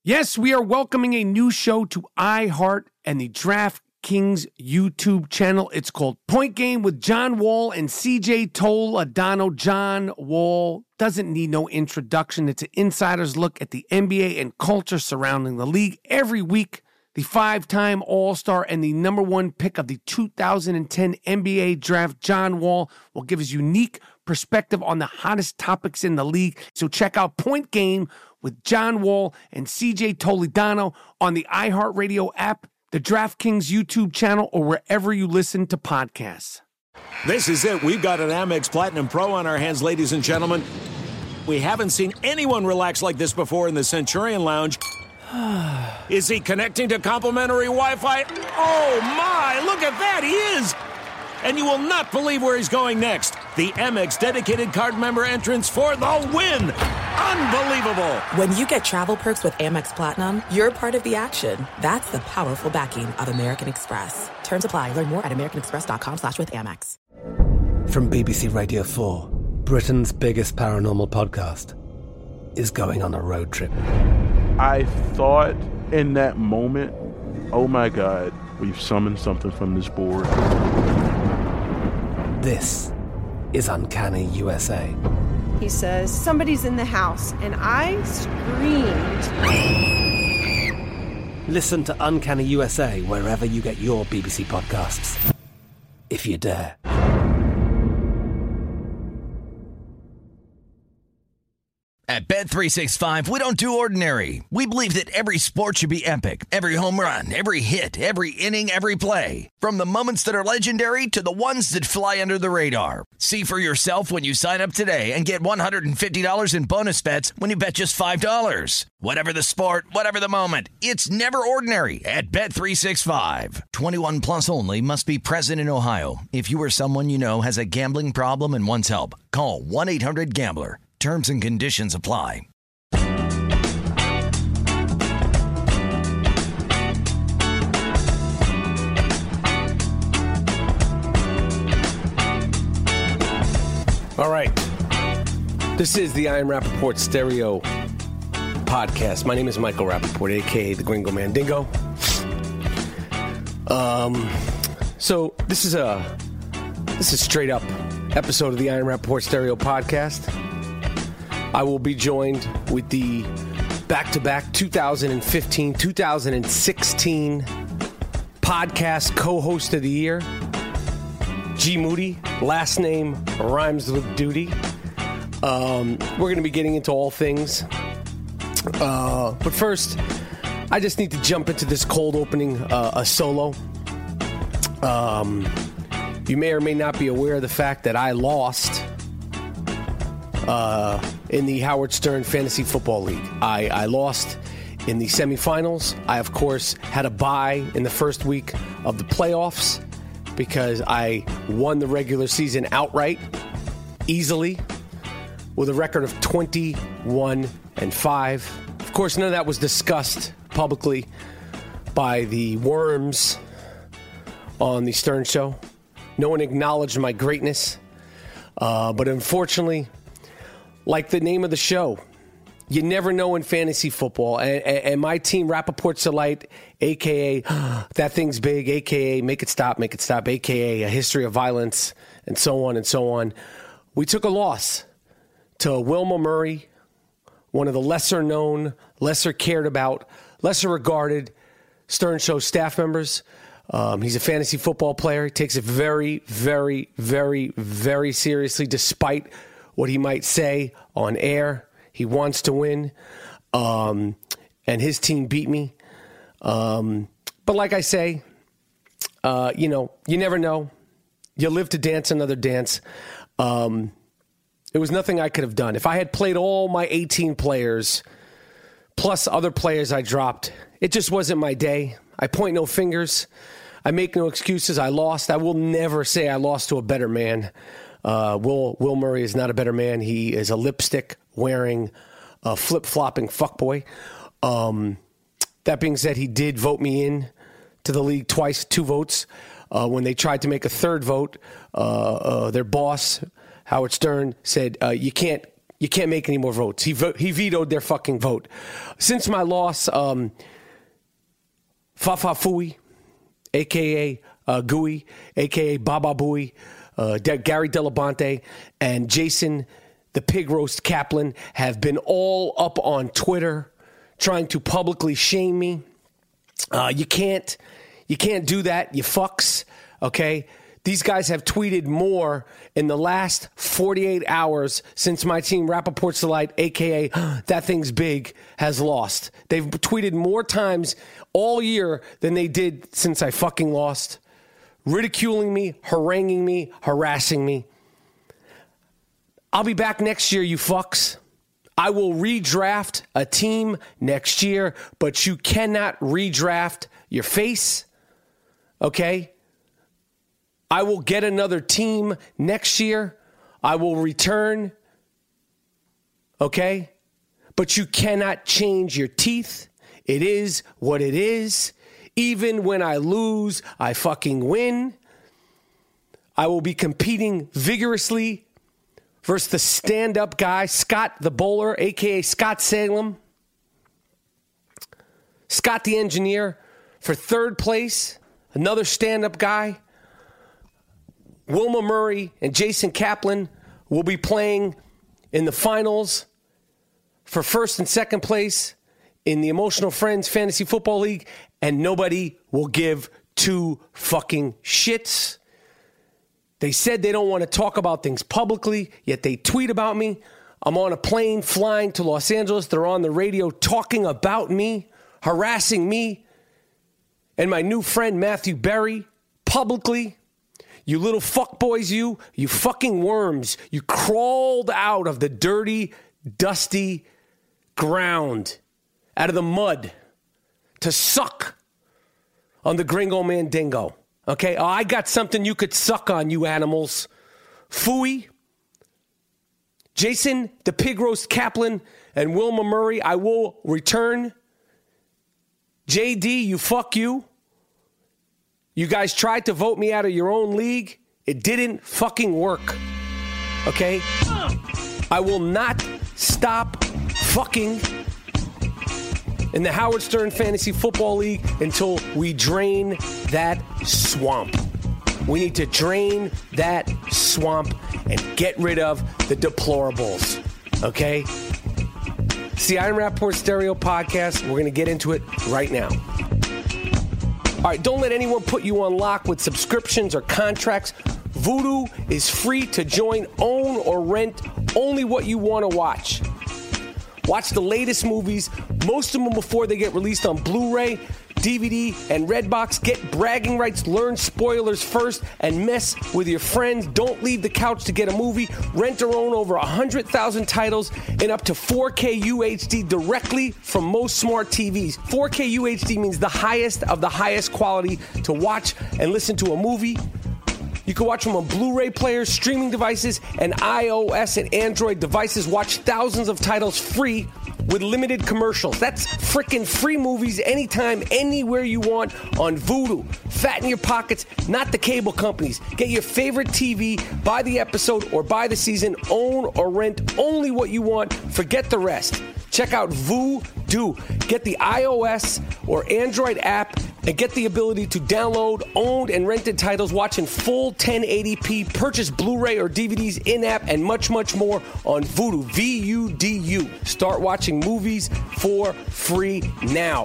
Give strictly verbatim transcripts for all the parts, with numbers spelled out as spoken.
Yes, we are welcoming a new show to iHeart and the DraftKings YouTube channel. It's called Point Game with John Wall and C J Toledano. John Wall doesn't need no introduction. It's an insider's look at the N B A and culture surrounding the league. Every week, the five-time All-Star and the number one pick of the two thousand ten N B A draft, John Wall, will give his unique perspective on the hottest topics in the league. So check out Point Game with John Wall and C J Toledano on the iHeartRadio app, the DraftKings YouTube channel, or wherever you listen to podcasts. This is it. We've got an Amex Platinum Pro on our hands, ladies and gentlemen. We haven't seen anyone relax like this before in the Centurion Lounge. Is he connecting to complimentary Wi-Fi? Oh, my. Look at that. He is. And you will not believe where he's going next. The Amex dedicated card member entrance for the win. Unbelievable. When you get travel perks with Amex Platinum, you're part of the action. That's the powerful backing of American Express. Terms apply. Learn more at americanexpress.com slash with Amex. From B B C Radio four, Britain's biggest paranormal podcast is going on a road trip. I thought in that moment, oh my God, we've summoned something from this board. This is Uncanny U S A. He says, somebody's in the house, and I screamed. Listen to Uncanny U S A wherever you get your B B C podcasts, if you dare. At Bet three sixty-five, we don't do ordinary. We believe that every sport should be epic. Every home run, every hit, every inning, every play. From the moments that are legendary to the ones that fly under the radar. See for yourself when you sign up today and get one hundred fifty dollars in bonus bets when you bet just five dollars. Whatever the sport, whatever the moment, it's never ordinary at Bet three sixty-five. twenty-one plus only. Must be present in Ohio. If you or someone you know has a gambling problem and wants help, call one eight hundred gambler. Terms and conditions apply. All right. This is the I Am Rappaport Stereo Podcast. My name is Michael Rappaport, a k a the Gringo Mandingo. Um, so this is a this is straight up episode of the I Am Rappaport Stereo Podcast. I will be joined with the back-to-back two thousand fifteen two thousand sixteen podcast co-host of the year, G. Moody. Last name rhymes with duty. Um, we're going to be getting into all things. Uh, but first, I just need to jump into this cold opening, uh, a solo. Um, you may or may not be aware of the fact that I lost Uh, in the Howard Stern Fantasy Football League. I, I lost in the semifinals. I, of course, had a bye in the first week of the playoffs because I won the regular season outright, easily, with a record of twenty-one and five. Of course, none of that was discussed publicly by the worms on the Stern Show. No one acknowledged my greatness. Uh, but unfortunately, like the name of the show, you never know in fantasy football. And, and, and my team, Rappaport's Delight, a k a. That Thing's Big, a k a. Make It Stop, Make It Stop, a k a. A History of Violence, and so on and so on. We took a loss to Wilma Murray, one of the lesser-known, lesser cared about, lesser regarded Stern Show staff members. Um, he's a fantasy football player. He takes it very, very, very, very seriously, despite what he might say on air. He wants to win. Um, and his team beat me. Um, but like I say, uh, you know, you never know. You live to dance another dance. Um, it was nothing I could have done. If I had played all my eighteen players, plus other players I dropped, it just wasn't my day. I point no fingers. I make no excuses. I lost. I will never say I lost to a better man. Uh, Will Will Murray is not a better man. He is a lipstick-wearing, uh, flip-flopping fuckboy. Um, that being said, he did vote me in to the league twice, two votes. Uh, when they tried to make a third vote, uh, uh, their boss, Howard Stern, said, uh, you can't You can't make any more votes. He vo- he vetoed their fucking vote. Since my loss, um, Fafa Fui, a k a. Uh, Gooey, a k a. Baba Booey, uh, De- Gary Delabonte, and Jason the Pig Roast Kaplan have been all up on Twitter trying to publicly shame me. Uh, you can't, you can't do that, you fucks, okay? These guys have tweeted more in the last forty-eight hours since my team, Rappaport's Delight, a k a. That Thing's Big, has lost. They've tweeted more times all year than they did since I fucking lost. Ridiculing me, haranguing me, harassing me. I'll be back next year, you fucks. I will redraft a team next year, but you cannot redraft your face, okay? I will get another team next year. I will return, okay? But you cannot change your teeth. It is what it is. Even when I lose, I fucking win. I will be competing vigorously versus the stand-up guy, Scott the Bowler, a k a. Scott Salem. Scott the Engineer for third place, another stand-up guy. Wilma Murray and Jason Kaplan will be playing in the finals for first and second place in the Emotional Friends Fantasy Football League, and nobody will give two fucking shits. They said they don't want to talk about things publicly, yet they tweet about me. I'm on a plane flying to Los Angeles. They're on the radio talking about me, harassing me and my new friend Matthew Berry publicly. You little fuckboys, you, you fucking worms. You crawled out of the dirty, dusty ground, out of the mud, to suck on the Gringo Mandingo. Okay? Oh, I got something you could suck on, you animals. Fooey, Jason, the Pig Roast Kaplan, and Wilma Murray, I will return. J D, you fuck you. You guys tried to vote me out of your own league. It didn't fucking work. Okay? I will not stop fucking in the Howard Stern Fantasy Football League until we drain that swamp. We need to drain that swamp and get rid of the deplorables. Okay? It's the Iron Rapport Stereo Podcast. We're going to get into it right now. All right, don't let anyone put you on lock with subscriptions or contracts. Vudu is free to join, own, or rent only what you want to watch. Watch the latest movies, most of them before they get released on Blu-ray, D V D, and Redbox. Get bragging rights, learn spoilers first, and mess with your friends. Don't leave the couch to get a movie. Rent or own over one hundred thousand titles in up to four K U H D directly from most smart T Vs. four K U H D means the highest of the highest quality to watch and listen to a movie. You can watch them on Blu-ray players, streaming devices, and iOS and Android devices. Watch thousands of titles free with limited commercials. That's frickin' free movies anytime, anywhere you want on Vudu. Fatten your pockets, not the cable companies. Get your favorite T V, buy the episode or buy the season, own or rent only what you want. Forget the rest. Check out Vudu. Get the iOS or Android app and get the ability to download owned and rented titles, watch in full ten eighty p, purchase Blu-ray or D V Ds in-app, and much, much more on Vudu. V U D U. Start watching movies for free now.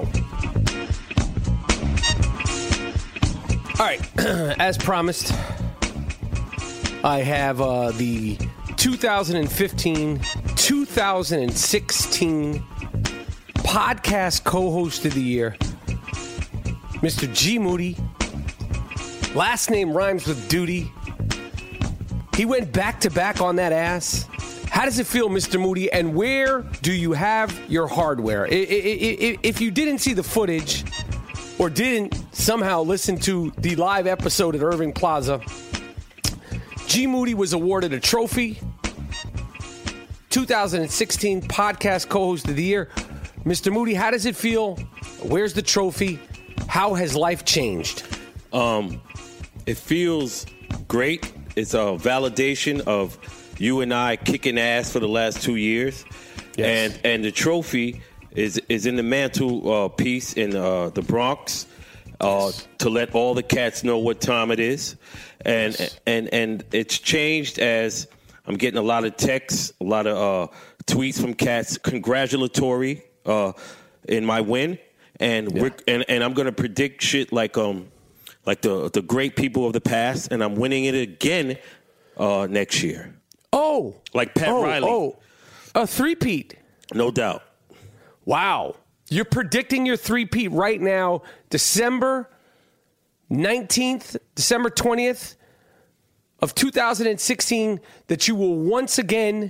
All right, as promised, I have uh, the two thousand fifteen two thousand sixteen podcast co-host of the year, Mister G. Moody. Last name rhymes with duty. He went back-to-back on that ass. How does it feel, Mister Moody, and where do you have your hardware? If you didn't see the footage or didn't somehow listen to the live episode at Irving Plaza, G. Moody was awarded a trophy, two thousand sixteen podcast co-host of the year. Mister Moody, how does it feel? Where's the trophy? How has life changed? Um, it feels great. It's a validation of you and I kicking ass for the last two years. Yes. And and the trophy is is in the mantle uh, piece in uh, the Bronx uh, yes. to let all the cats know what time it is. And yes. and and it's changed as I'm getting a lot of texts, a lot of uh, tweets from cats congratulatory uh, in my win. And yeah. we're, and and I'm gonna predict shit like um like the the great people of the past, and I'm winning it again uh, next year. Oh, like Pat oh, Riley. Oh, a three-peat. No doubt. Wow, you're predicting your three-peat right now, December nineteenth, December twentieth of two thousand sixteen, that you will once again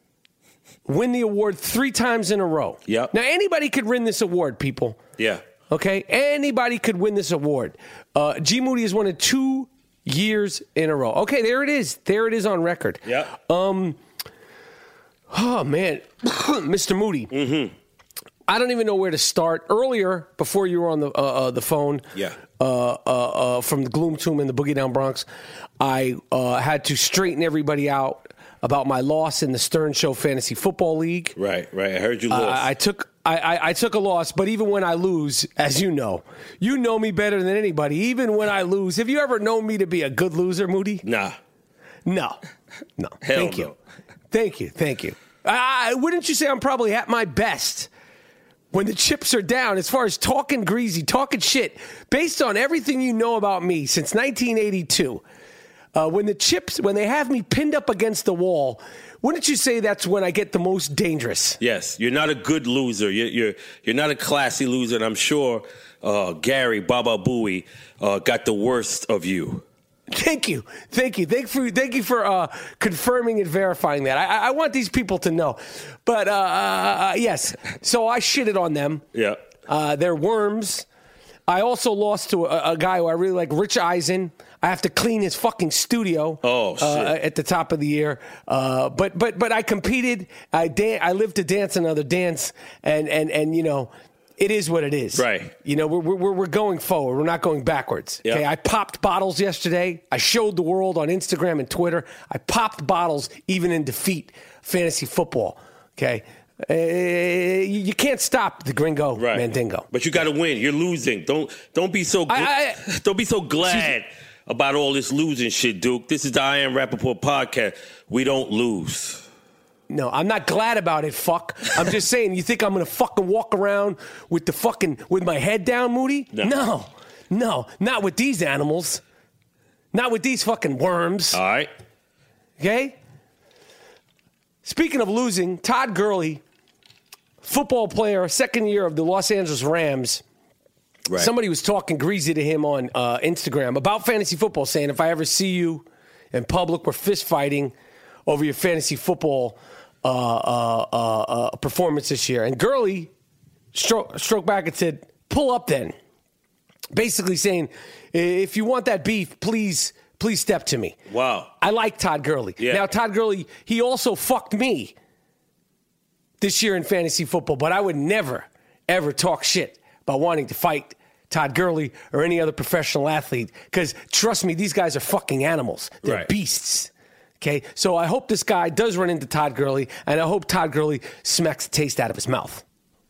win the award three times in a row. Yep. Now, anybody could win this award, people. Yeah. Okay? Anybody could win this award. Uh, G. Moody has won it two years in a row. Okay, there it is. There it is on record. Yeah. Um. Oh, man. Mister Moody. Mm-hmm. I don't even know where to start. Earlier, before you were on the uh, uh, the phone, yeah. uh, uh, uh, from the Gloom Tomb and the Boogie Down Bronx, I uh, had to straighten everybody out about my loss in the Stern Show Fantasy Football League. Right, right. I heard you lost. Uh, I took I, I, I took a loss, but even when I lose, as you know, you know me better than anybody. Even when I lose, have you ever known me to be a good loser, Moody? Nah. No. No. Hell Thank no. you. Thank you. Thank you. Uh, wouldn't you say I'm probably at my best when the chips are down, as far as talking greasy, talking shit, based on everything you know about me since nineteen eighty-two? Uh, when the chips, when they have me pinned up against the wall, wouldn't you say that's when I get the most dangerous? Yes, you're not a good loser. You're you're, you're not a classy loser, and I'm sure uh, Gary Baba Booey uh, got the worst of you. Thank you, thank you, thank for thank you for uh, confirming and verifying that. I, I want these people to know, but uh, uh, yes. So I shitted on them. Yeah, uh, they're worms. I also lost to a, a guy who I really like, Rich Eisen. I have to clean his fucking studio. Oh, shit. Uh, at the top of the year. Uh, but but but I competed. I dan- I lived to dance another dance, and and and you know, it is what it is. Right. You know, we're we're we're going forward. We're not going backwards. Yep. Okay. I popped bottles yesterday. I showed the world on Instagram and Twitter. I popped bottles even in defeat. Fantasy football. Okay. Uh, you, you can't stop the Gringo right. Mandingo. But you got to win. You're losing. Don't don't be so gl- I, I, don't be so glad about all this losing shit, Duke. This is the I Am Rappaport podcast. We don't lose. No, I'm not glad about it, fuck. I'm just saying, you think I'm going to fucking walk around with the fucking, with my head down, Moody? No. no. No, not with these animals. Not with these fucking worms. All right. Okay? Speaking of losing, Todd Gurley, football player, second year of the Los Angeles Rams. Right. Somebody was talking greasy to him on uh, Instagram about fantasy football, saying, if I ever see you in public, we're fist fighting over your fantasy football uh, uh, uh, uh, performance this year. And Gurley stroke, stroked back and said, pull up then. Basically saying, if you want that beef, please, please step to me. Wow. I like Todd Gurley. Yeah. Now, Todd Gurley, he also fucked me this year in fantasy football, but I would never, ever talk shit about wanting to fight Todd Gurley or any other professional athlete, because trust me, these guys are fucking animals. They're right. beasts. Okay, so I hope this guy does run into Todd Gurley, and I hope Todd Gurley smacks the taste out of his mouth.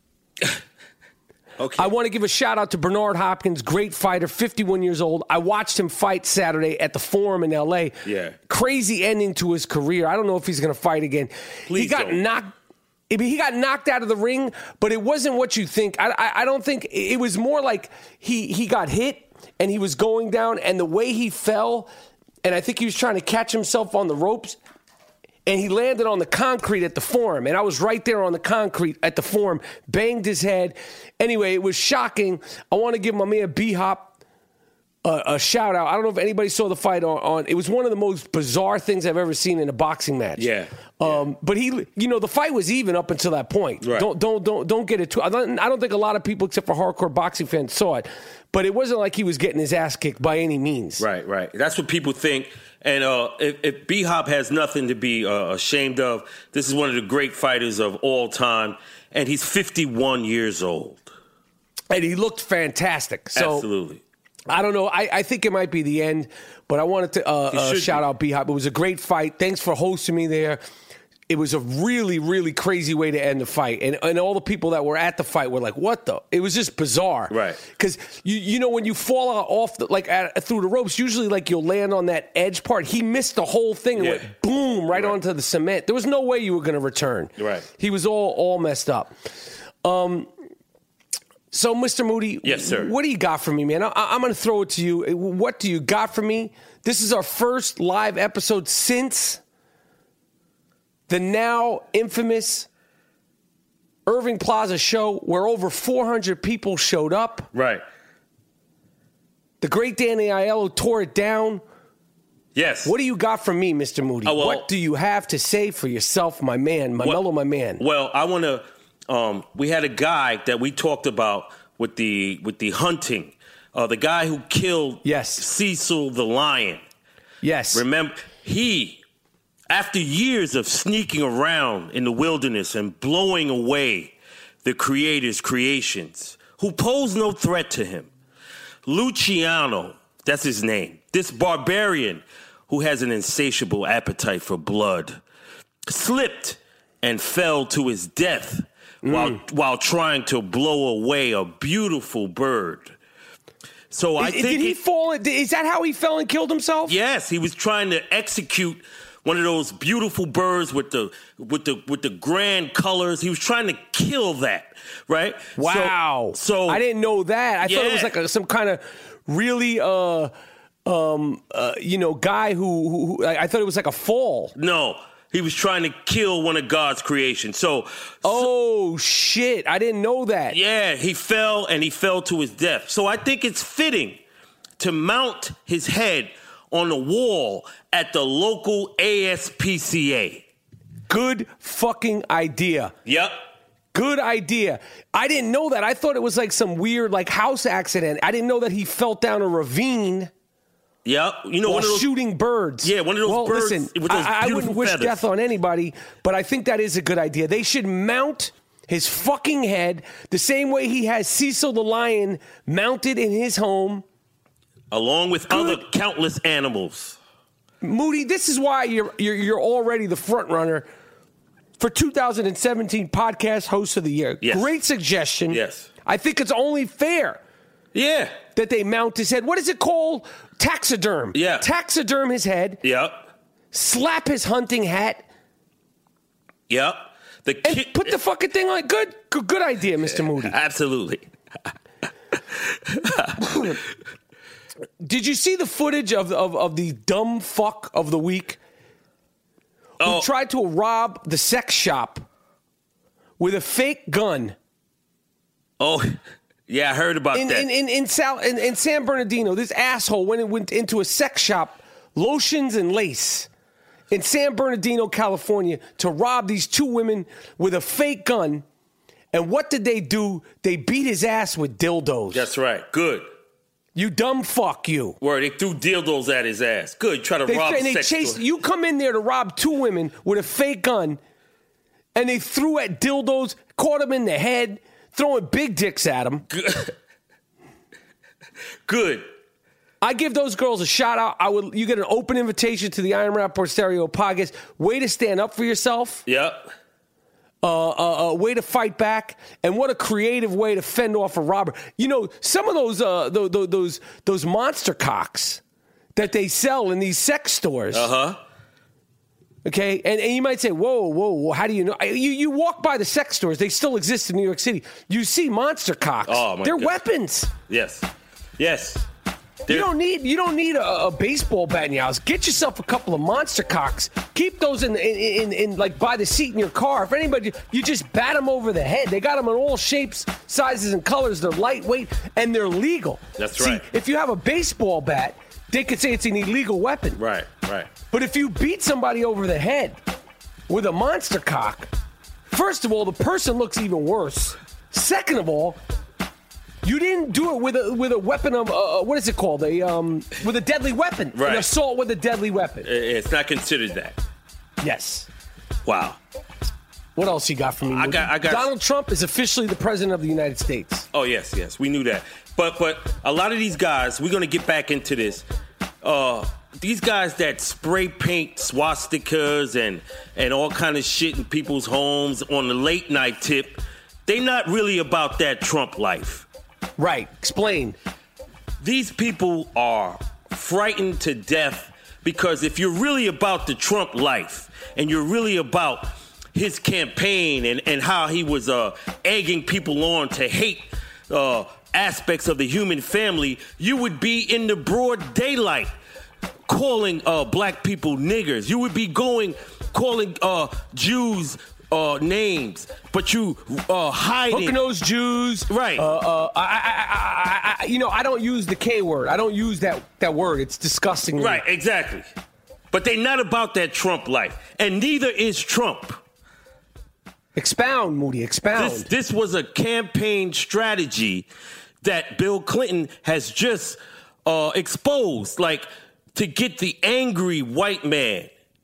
Okay. I want to give a shout out to Bernard Hopkins, great fighter, fifty-one years old. I watched him fight Saturday at the Forum in L A. Yeah. Crazy ending to his career. I don't know if he's going to fight again. Please he got don't. knocked. I mean, he got knocked out of the ring, but it wasn't what you think. I, I, I don't think it was more like he he got hit and he was going down, and the way he fell, and I think he was trying to catch himself on the ropes, and he landed on the concrete at the Forum, and I was right there on the concrete at the Forum, banged his head. Anyway, it was shocking. I want to give my man B-Hop a, a shout out. I don't know if anybody saw the fight on, on. It was one of the most bizarre things I've ever seen in a boxing match. Yeah. Um, but he, you know, the fight was even up until that point. Right. Don't, don't, don't, don't get it too. I don't, I don't think a lot of people, except for hardcore boxing fans, saw it. But it wasn't like he was getting his ass kicked by any means. Right, right. That's what people think. And uh, if, if B-Hop has nothing to be uh, ashamed of, this is one of the great fighters of all time, and he's fifty-one years old. And he looked fantastic. So, absolutely. I don't know. I, I think it might be the end, but I wanted to uh, uh, shout be. out B-Hop. It was a great fight. Thanks for hosting me there. It was a really, really crazy way to end the fight. And, and all the people that were at the fight were like, what the? It was just bizarre. Right. Because, you you know, when you fall out off, the, like, at, through the ropes, usually, like, you'll land on that edge part. He missed the whole thing and yeah. went boom right, right onto the cement. There was no way you were going to return. Right. He was all, all messed up. Um. So, Mister Moody, yes, sir. What do you got for me, man? I, I'm going to throw it to you. What do you got for me? This is our first live episode since the now infamous Irving Plaza show, where over four hundred people showed up. Right. The great Danny Aiello tore it down. Yes. What do you got for me, Mister Moody? Oh, well, what do you have to say for yourself, my man, my well, mellow, my man? Well, I want to. Um, we had a guy that we talked about with the with the hunting, uh, the guy who killed yes. Cecil the lion. Yes. Remember, he, after years of sneaking around in the wilderness and blowing away the creator's creations, who posed no threat to him, Luciano, that's his name, this barbarian who has an insatiable appetite for blood, slipped and fell to his death mm. while while trying to blow away a beautiful bird. So I did, think did he fall? Is that how he fell and killed himself? Yes, he was trying to execute one of those beautiful birds with the with the with the grand colors. He was trying to kill that, right? Wow. So, so I didn't know that. I yeah. thought it was like a, some kind of really, uh, um, uh, you know, guy who, who, who. I thought it was like a fall. No. He was trying to kill one of God's creations. So, oh, so, shit. I didn't know that. Yeah, he fell and he fell to his death. So I think it's fitting to mount his head on the wall at the local A S P C A. Good fucking idea. Yep. Good idea. I didn't know that. I thought it was like some weird like house accident. I didn't know that he fell down a ravine. Yeah, you know, while one of those, shooting birds. Yeah, one of those well, birds. Listen, with those I, I wouldn't wish feathers. death on anybody, but I think that is a good idea. They should mount his fucking head the same way he has Cecil the lion mounted in his home, along with good. other countless animals. Moody, this is why you're you're, you're already the front runner for two thousand seventeen Podcast Host of the Year. Yes. Great suggestion. Yes, I think it's only fair. Yeah. That they mount his head. What is it called? Taxiderm. Yeah. Taxiderm his head. Yep. Slap his hunting hat. Yep. The ki- and put the fucking thing on. Good, good, good idea, Mister Moody. Absolutely. Did you see the footage of, of, of the dumb fuck of the week oh. who tried to rob the sex shop with a fake gun? Oh, yeah, I heard about in, that. In, in, in, Sal, in, in San Bernardino, this asshole went, and went into a sex shop, lotions and lace, in San Bernardino, California, to rob these two women with a fake gun. And what did they do? They beat his ass with dildos. That's right. Good. You dumb fuck, you. Word, they threw dildos at his ass. Good, try to they, rob and a they sex chased, store. You come in there to rob two women with a fake gun, and they threw at dildos, caught him in the head, throwing big dicks at him. Good. Good. I give those girls a shout out. I would. You get an open invitation to the Iron Rapport Stereo podcast. Way to stand up for yourself. Yep. Uh, uh, uh, way to fight back, and what a creative way to fend off a robber. You know, some of those uh, those, those those monster cocks that they sell in these sex stores. Uh huh. Okay, and, and you might say, whoa, whoa, whoa, how do you know? You you walk by the sex stores; they still exist in New York City. You see monster cocks. Oh my They're God. weapons. Yes. Yes. You don't need you don't need a, a baseball bat in your house. Get yourself a couple of monster cocks. Keep those in, in, in, in like by the seat in your car. If anybody, you just bat them over the head. They got them in all shapes, sizes, and colors. They're lightweight and they're legal. That's See, right. If you have a baseball bat, they could say it's an illegal weapon. Right, right. But if you beat somebody over the head with a monster cock, first of all, the person looks even worse. Second of all, you didn't do it with a with a weapon of uh, what is it called? A um with a deadly weapon. Right. An assault with a deadly weapon. It's not considered that. Yes. Wow. What else you got for me? I got, I got. Donald Trump is officially the president of the United States. Oh yes, yes, we knew that. But but a lot of these guys, we're gonna get back into this. Uh, these guys that spray paint swastikas and and all kind of shit in people's homes on the late night tip, they not really about that Trump life. Right. Explain. These people are frightened to death because if you're really about the Trump life and you're really about his campaign and, and how he was uh, egging people on to hate uh, aspects of the human family, you would be in the broad daylight calling uh, black people niggers. You would be going, calling uh, Jews uh, names, but you uh, hiding. Hook-nosed Jews. Right. Uh, uh, I, I, I, I, you know, I don't use the K word. I don't use that, that word. It's disgusting. Right, exactly. But they're not about that Trump life. And neither is Trump. Expound, Moody, expound. This, this was a campaign strategy that Bill Clinton has just uh, exposed, like to get the angry white man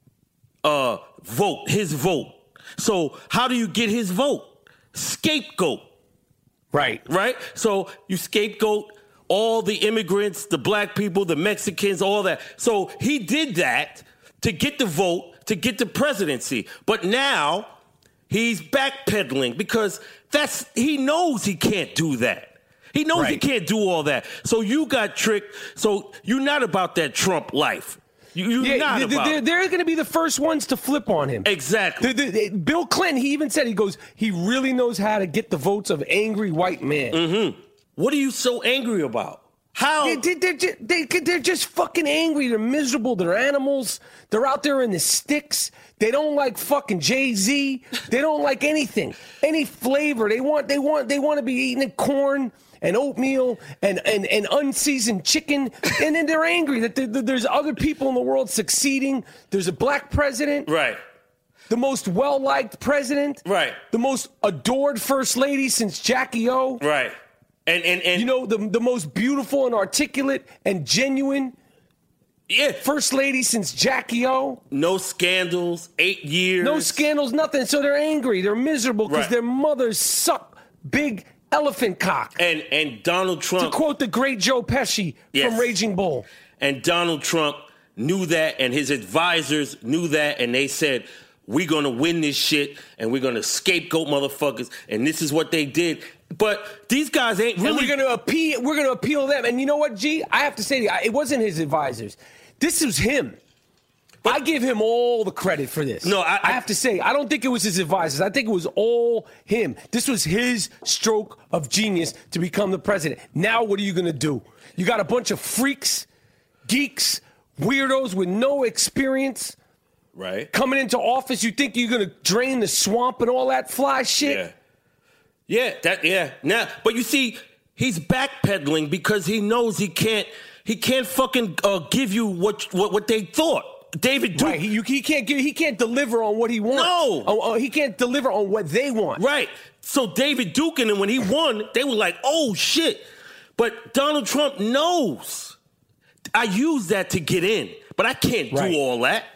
uh, vote, his vote. So how do you get his vote? Scapegoat. Right. Right? So you scapegoat all the immigrants, the black people, the Mexicans, all that. So he did that to get the vote, to get the presidency. But now he's backpedaling because that's he knows he can't do that. He knows right. he can't do all that. So you got tricked. So you're not about that Trump life. You, you're yeah, not they're, about they're, they're going to be the first ones to flip on him. Exactly. The, the, the, Bill Clinton, he even said, he goes, he really knows how to get the votes of angry white men. Mm-hmm. What are you so angry about? How? They, they, they're, just, they, they're just fucking angry. They're miserable. They're animals. They're out there in the sticks. They don't like fucking Jay-Z. They don't like anything, any flavor. They want, they want, they want to be eating corn and oatmeal and, and, and unseasoned chicken. And then they're angry that there, there's other people in the world succeeding. There's a black president. Right. The most well-liked president. Right. The most adored first lady since Jackie O. Right. And, and, and you know, the, the most beautiful and articulate and genuine yeah. first lady since Jackie O. No scandals, eight years. No scandals, nothing. So they're angry. They're miserable because right. their mothers suck big elephant cock. And and Donald Trump. To quote the great Joe Pesci yes. from Raging Bull. And Donald Trump knew that, and his advisors knew that, and they said, we're going to win this shit, and we're going to scapegoat motherfuckers, and this is what they did. But these guys ain't really. And we're going to appeal. We're going to appeal them. And you know what, G? I have to say to you, it wasn't his advisors. This was him. But I give him all the credit for this. No, I, I, I have to say, I don't think it was his advisors. I think it was all him. This was his stroke of genius to become the president. Now, what are you going to do? You got a bunch of freaks, geeks, weirdos with no experience. Right. Coming into office, you think you're going to drain the swamp and all that fly shit? Yeah. Yeah, that yeah. Now, but you see, he's backpedaling because he knows he can't he can't fucking uh, give you what, what what they thought. David Duke. Right. He, you, he can't give, he can't deliver on what he wants. No. Oh, oh, he can't deliver on what they want. Right. So David Duke and when he won, they were like, "Oh shit." But Donald Trump knows. I use that to get in, but I can't right. do all that.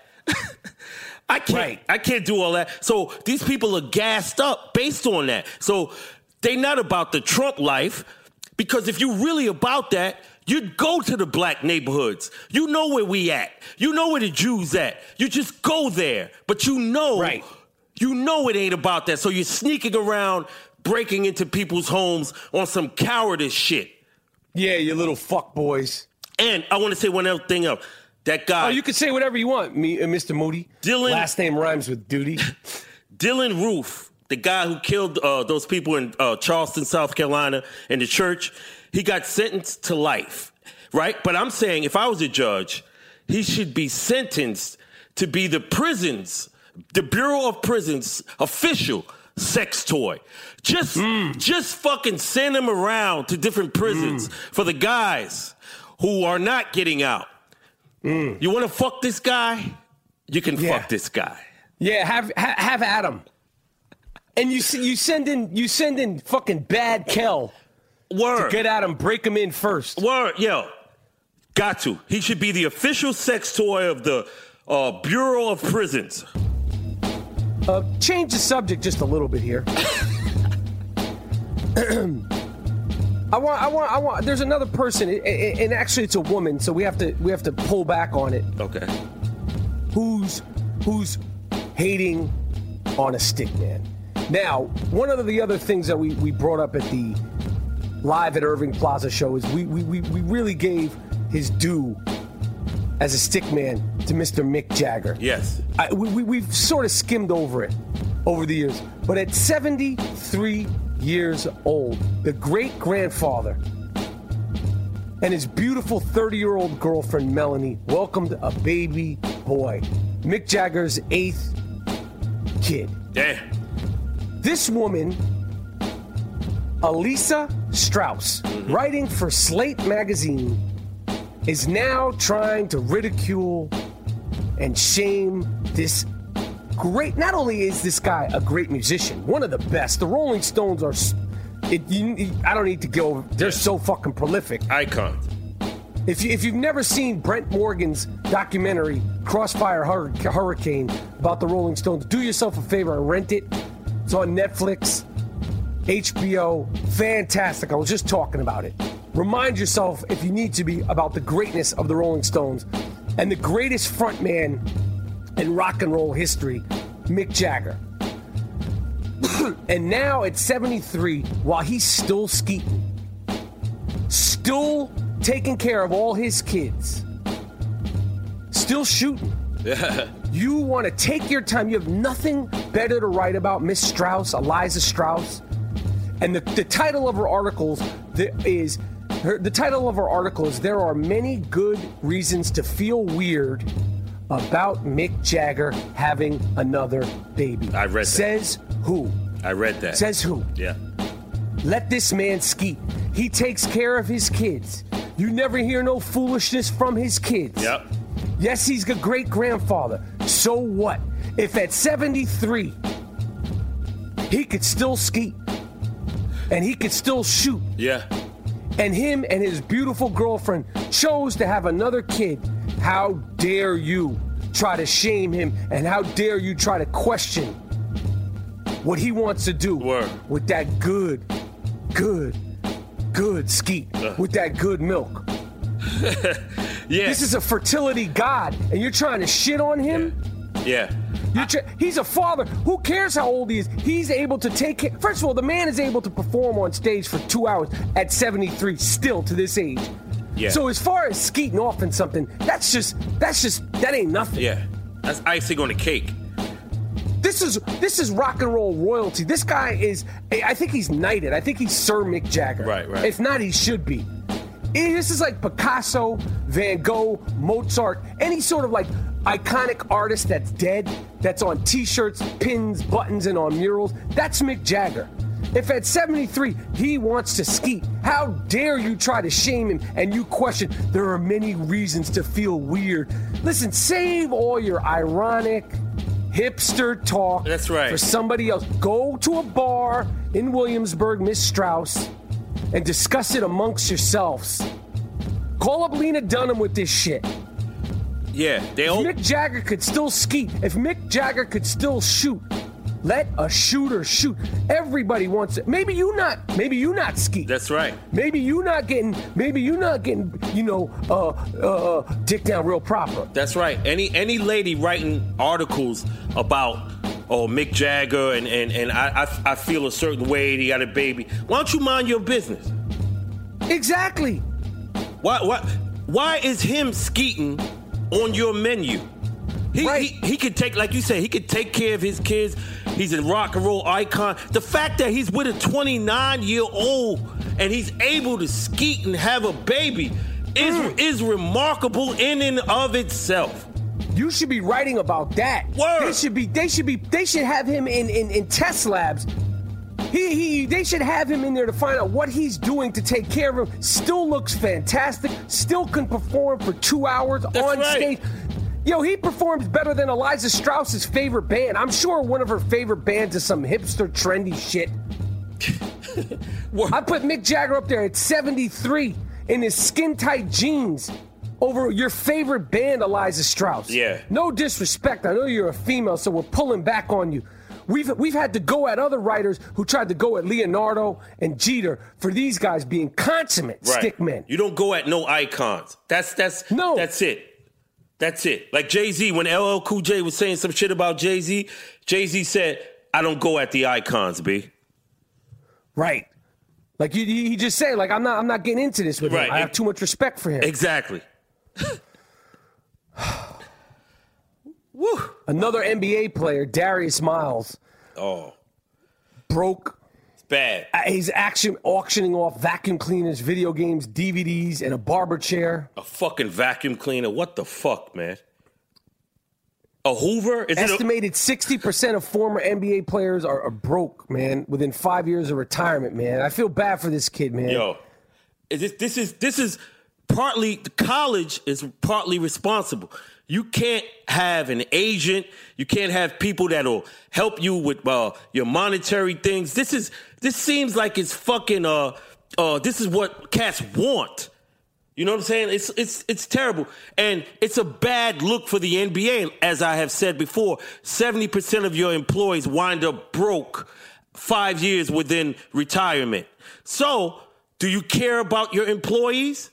I can't. Right. I can't do all that. So these people are gassed up based on that. So they're not about the Trump life because if you're really about that, you'd go to the black neighborhoods. You know where we at. You know where the Jews at. You just go there. But you know, right. you know it ain't about that. So you're sneaking around, breaking into people's homes on some cowardice shit. Yeah, you little fuck boys. And I want to say one other thing else. That guy. Oh, you can say whatever you want, me, uh, Mister Moody. Dylan. Last name rhymes with duty. Dylan Roof, the guy who killed uh, those people in uh, Charleston, South Carolina, in the church, he got sentenced to life, right? But I'm saying if I was a judge, he should be sentenced to be the prisons, the Bureau of Prisons official sex toy. Just, mm. just fucking send him around to different prisons mm. for the guys who are not getting out. Mm. You want to fuck this guy? You can yeah. fuck this guy. Yeah, have ha, have Adam. And you you send in you send in fucking bad Kel. Word. To get Adam, break him in first. Word, yo. Got to. He should be the official sex toy of the uh, Bureau of Prisons. Uh, change the subject just a little bit here. I want, I want, I want. There's another person, and actually, it's a woman. So we have to, we have to pull back on it. Okay. Who's, who's hating on a stick man? Now, one of the other things that we, we brought up at the live at Irving Plaza show is we we, we, we really gave his due as a stick man to Mister Mick Jagger. Yes. I, we, we, we've sort of skimmed over it over the years. But at seventy-three years old, the great-grandfather and his beautiful thirty-year-old girlfriend, Melanie, welcomed a baby boy. Mick Jagger's eighth kid. Damn. This woman, Elisa Strauss, mm-hmm. writing for Slate magazine, is now trying to ridicule and shame this great. Not only is this guy a great musician, one of the best. The Rolling Stones are. It, you, I don't need to go. They're so fucking prolific. Icons. If you if you've never seen Brent Morgan's documentary Crossfire Hur- Hurricane about the Rolling Stones, do yourself a favor and rent it. It's on Netflix, H B O. Fantastic. I was just talking about it. Remind yourself, if you need to be, about the greatness of the Rolling Stones and the greatest frontman in rock and roll history, Mick Jagger. And now at seventy-three, while he's still skeeting, still taking care of all his kids, still shooting. You want to take your time. You have nothing better to write about. Miss Strauss, Eliza Strauss. And the, the title of her articles is, her, the title of her article is, There Are Many Good Reasons to Feel Weird About Mick Jagger Having Another Baby. I read that. Says who? I read that. Says who? Yeah. Let this man skeet. He takes care of his kids. You never hear no foolishness from his kids. Yep. Yes, he's a great-grandfather. So what? If at seventy-three, he could still skeet, and he could still shoot. Yeah. And him and his beautiful girlfriend chose to have another kid. How dare you try to shame him, and how dare you try to question what he wants to do Word. with that good, good, good skeet, uh. with that good milk. Yeah. This is a fertility god, and you're trying to shit on him? Yeah. yeah. Tra- he's a father. Who cares how old he is? He's able to take care. First of all, the man is able to perform on stage for two hours at seventy-three, still to this age. Yeah. So as far as skeeting off in something, that's just, that's just, that ain't nothing. Yeah. That's icing on the cake. This is this is rock and roll royalty. This guy is, I think he's knighted. I think he's Sir Mick Jagger. Right, right. If not, he should be. This is like Picasso, Van Gogh, Mozart, any sort of like iconic artist that's dead, that's on t-shirts, pins, buttons, and on murals. That's Mick Jagger. If at seventy-three he wants to skeet, how dare you try to shame him and you question, there are many reasons to feel weird. Listen, save all your ironic, hipster talk. That's right. For somebody else. Go to a bar in Williamsburg, Miss Strauss, and discuss it amongst yourselves. Call up Lena Dunham with this shit. Yeah, they all. If Mick Jagger could still skeet, if Mick Jagger could still shoot, let a shooter shoot. Everybody wants it. Maybe you not. Maybe you not skeet. That's right. Maybe you not getting. Maybe you not getting. You know, uh, uh, dick down real proper. That's right. Any any lady writing articles about, oh, Mick Jagger and and and I I, I feel a certain way. He got a baby. Why don't you mind your business? Exactly. Why why why is him skeeting on your menu? He, right. he he could take, like you said, he could take care of his kids. He's a rock and roll icon. The fact that he's with a twenty-nine-year-old and he's able to skeet and have a baby is mm. is remarkable in and of itself. You should be writing about that. Word. They should be. They should be. They should have him in, in, in test labs. He, he they should have him in there to find out what he's doing to take care of him. Still looks fantastic. Still can perform for two hours That's on right. stage. Yo, he performs better than Eliza Strauss's favorite band. I'm sure one of her favorite bands is some hipster, trendy shit. I put Mick Jagger up there at seventy-three in his skin-tight jeans over your favorite band, Eliza Strauss. Yeah. No disrespect. I know you're a female, so we're pulling back on you. We've we've had to go at other writers who tried to go at Leonardo and Jeter for these guys being consummate right. stick men. You don't go at no icons. That's that's no. That's it. That's it. Like Jay-Z, when L L Cool J was saying some shit about Jay-Z, Jay-Z said, "I don't go at the icons, B." Right. Like you, he just said, like I'm not I'm not getting into this with right. him. I have too much respect for him. Exactly. Woo. Another N B A player, Darius Miles. Oh. Broke. It's bad. He's action auctioning off vacuum cleaners, video games, D V Ds, and a barber chair. A fucking vacuum cleaner. What the fuck, man? A Hoover? Is Estimated it a- sixty percent of former N B A players are, are broke, man, within five years of retirement, man. I feel bad for this kid, man. Yo, is this, this is this is partly, the college is partly responsible. You can't have an agent. You can't have people that'll help you with uh, your monetary things. This is this seems like it's fucking. Uh, uh, this is what cats want. You know what I'm saying? It's it's it's terrible, and it's a bad look for the N B A. As I have said before, seventy percent of your employees wind up broke five years within retirement. So, do you care about your employees?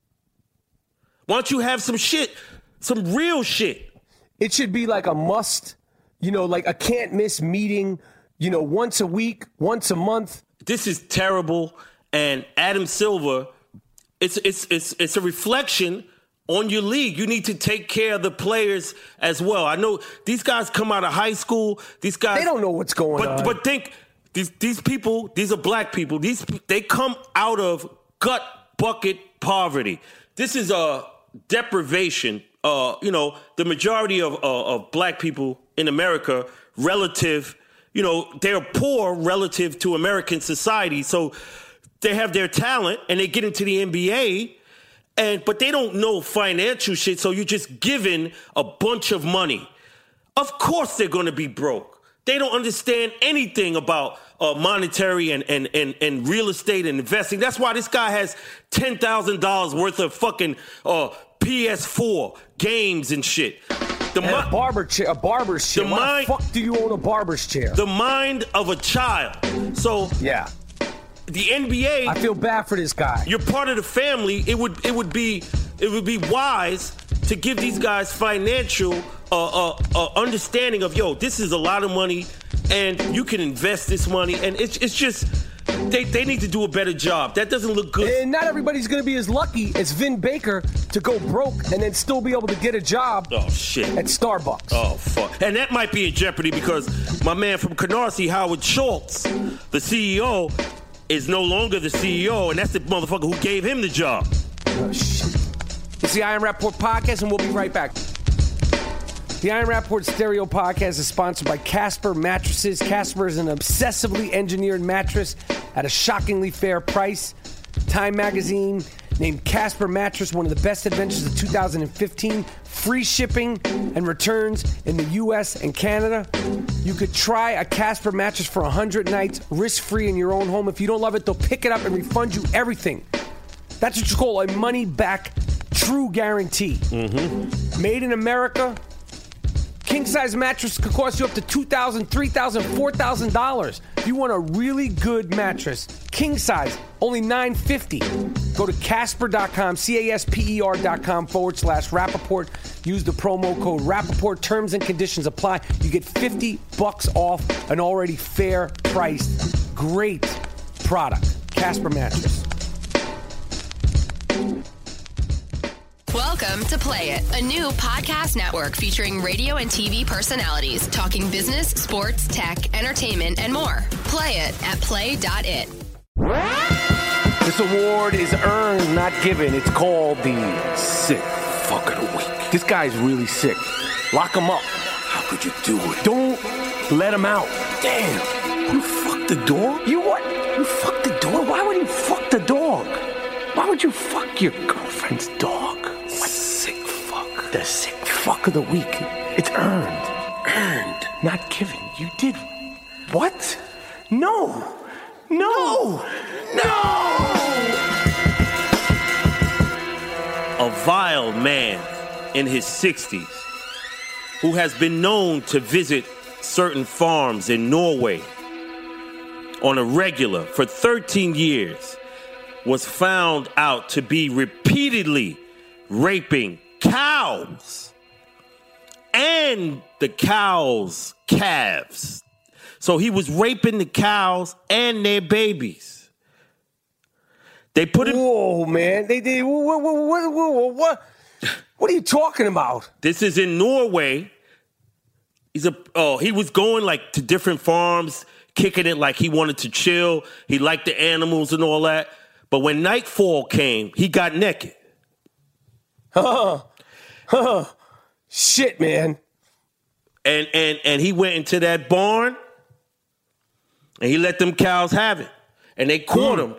Why don't you have some shit? Some real shit. It should be like a must, you know, like a can't miss meeting, you know, once a week, once a month. This is terrible. And Adam Silver, it's it's it's it's a reflection on your league. You need to take care of the players as well. I know these guys come out of high school. These guys They don't know what's going but, on. But think these these people, these are black people. These they come out of gut bucket poverty. This is a deprivation. Uh, you know, the majority of, uh, of black people in America, relative, you know, they're poor relative to American society. So they have their talent and they get into the N B A, and but they don't know financial shit. So you're just giving a bunch of money. Of course they're going to be broke. They don't understand anything about uh, monetary and, and, and, and real estate and investing. That's why this guy has ten thousand dollars worth of fucking uh, P S four games and shit. The and mi- a barber chair, a barber's chair. The Why mind, the fuck do you own a barber's chair? The mind of a child. So yeah, the N B A. I feel bad for this guy. You're part of the family. It would it would be it would be wise to give these guys financial uh, uh, uh, understanding of, yo, this is a lot of money, and you can invest this money, and it's it's just. They they need to do a better job. That doesn't look good. And not everybody's going to be as lucky as Vin Baker to go broke and then still be able to get a job oh, shit. at Starbucks. Oh, fuck. And that might be in jeopardy because my man from Canarsie, Howard Schultz, the C E O, is no longer the C E O, and that's the motherfucker who gave him the job. Oh, shit. It's the Iron Rapport Podcast, and we'll be right back. The Iron Rapport Stereo Podcast is sponsored by Casper Mattresses. Casper is an obsessively engineered mattress at a shockingly fair price. Time Magazine named Casper Mattress one of the best adventures of two thousand fifteen. Free shipping and returns in the U S and Canada. You could try a Casper mattress for one hundred nights, risk-free in your own home. If you don't love it, they'll pick it up and refund you everything. That's what you call a money-back true guarantee. Mm-hmm. Made in America. King-size mattress could cost you up to two thousand dollars, three thousand dollars, four thousand dollars. If you want a really good mattress, king-size, only nine hundred fifty dollars. Go to Casper dot com, C A S P E R dot com forward slash Rappaport. Use the promo code Rappaport. Terms and conditions apply. You get fifty bucks off an already fair priced, great product. Casper Mattress. Welcome to Play It, a new podcast network featuring radio and T V personalities talking business, sports, tech, entertainment, and more. Play it at play dot it. This award is earned, not given. It's called the Sick Fuck of the Week. This guy's really sick. Lock him up. How could you do it? Don't let him out. Damn. You fucked the dog? You what? You fucked the dog? Why would you fuck the dog? Why would you fuck your girlfriend's dog? What? Sick fuck. The Sick Fuck of the Week. It's earned. Earned. Not given. You did. What? No. No. No. A vile man in his sixties who has been known to visit certain farms in Norway on a regular for thirteen years was found out to be repeatedly raping cows and the cows' calves. So he was raping the cows and their babies. They put him. Whoa, man! They they what what what what what are you talking about? This is in Norway. He's a oh he was going like to different farms, kicking it like he wanted to chill. He liked the animals and all that. But when nightfall came, he got naked. Huh. Huh. Shit, man. And and and he went into that barn and he let them cows have it. And they caught mm. him.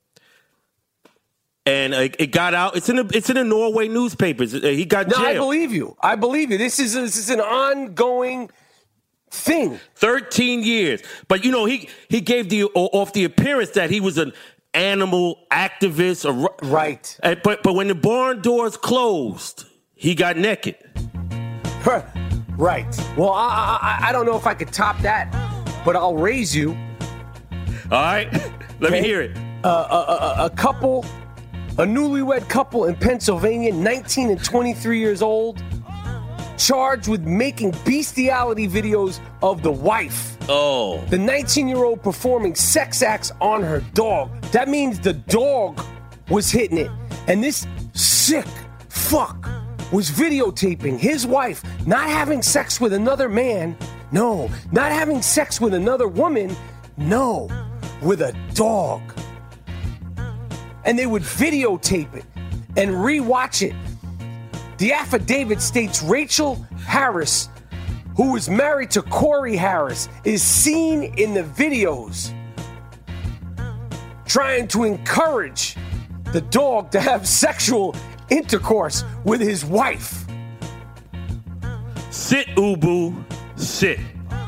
And uh, it got out. It's in the it's in the Norway newspapers. Uh, he got jailed. No, I believe you. I believe you. This is this is an ongoing thing. Thirteen years, but you know he he gave the off the appearance that he was an animal activist. Or, right. Uh, but but when the barn doors closed, he got naked. Right. Well, I, I I don't know if I could top that, but I'll raise you. All right. Let okay. me hear it. Uh, a, a, a couple. A newlywed couple in Pennsylvania, nineteen and twenty-three years old, charged with making bestiality videos of the wife. Oh. The nineteen-year-old performing sex acts on her dog. That means the dog was hitting it. And this sick fuck was videotaping his wife not having sex with another man. No. Not having sex with another woman. No. With a dog. And they would videotape it and rewatch it. The affidavit states Rachel Harris, who is married to Corey Harris, is seen in the videos trying to encourage the dog to have sexual intercourse with his wife. Sit, Ubu, sit.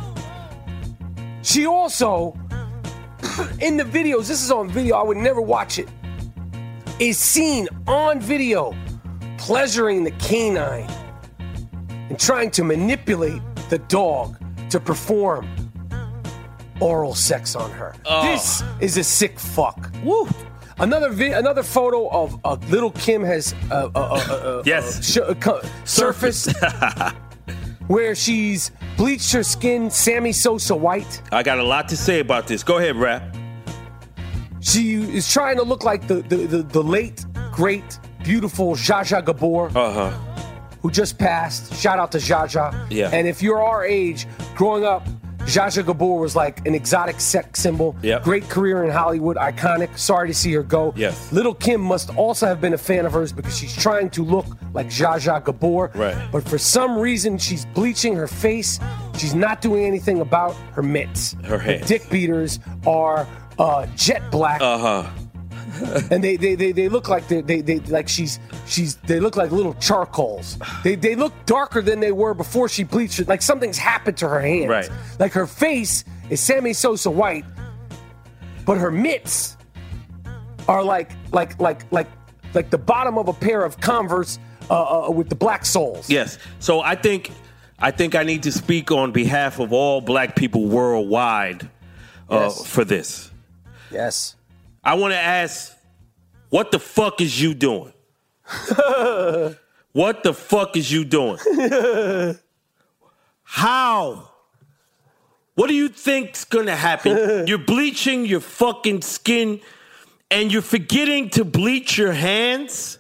She also, in the videos, this is on video, I would never watch it, is seen on video pleasuring the canine and trying to manipulate the dog to perform oral sex on her. Oh. This is a sick fuck. Woo. Another vi- another photo of uh, Little Kim has uh, uh, uh, uh, yes. uh, sh- uh, co- surfaced where she's bleached her skin Sammy Sosa white. I got a lot to say about this. Go ahead, Rap. She is trying to look like the, the, the, the late, great, beautiful Zsa Zsa Gabor, uh-huh. who just passed. Shout out to Zsa Zsa. Yeah. And if you're our age, growing up, Zsa Zsa Gabor was like an exotic sex symbol. Yep. Great career in Hollywood, iconic. Sorry to see her go. Yes. Little Kim must also have been a fan of hers because she's trying to look like Zsa Zsa Gabor. Right. But for some reason, she's bleaching her face. She's not doing anything about her mitts. Her hands. Her dick beaters are uh, jet black. Uh-huh. And they, they, they, they look like they, they they like she's she's they look like little charcoals. They they look darker than they were before she bleached it. Like something's happened to her hands. Right. Like her face is Sammy Sosa white, but her mitts are like like like like like the bottom of a pair of Converse uh, uh, with the black soles. Yes. So I think I think I need to speak on behalf of all black people worldwide uh, yes. for this. Yes. I want to ask, what the fuck is you doing? What the fuck is you doing? How? What do you think's gonna happen? You're bleaching your fucking skin and you're forgetting to bleach your hands?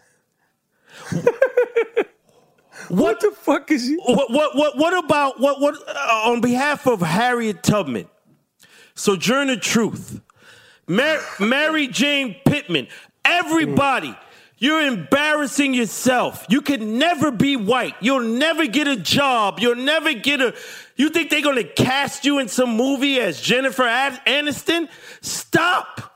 What, what the fuck is you? What what what what about what what uh, on behalf of Harriet Tubman, Sojourner Truth, Mar- Mary Jane Pittman, everybody, you're embarrassing yourself. You can never be white. You'll never get a job. You'll never get a... You think they're going to cast you in some movie as Jennifer Ad- Aniston? Stop.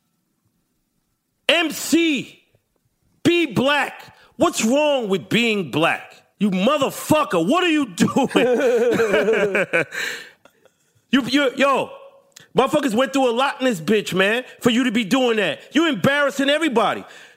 M C, be black. What's wrong with being black? You motherfucker, what are you doing? you, you, yo... Motherfuckers went through a lot in this bitch, man, for you to be doing that. You embarrassing everybody.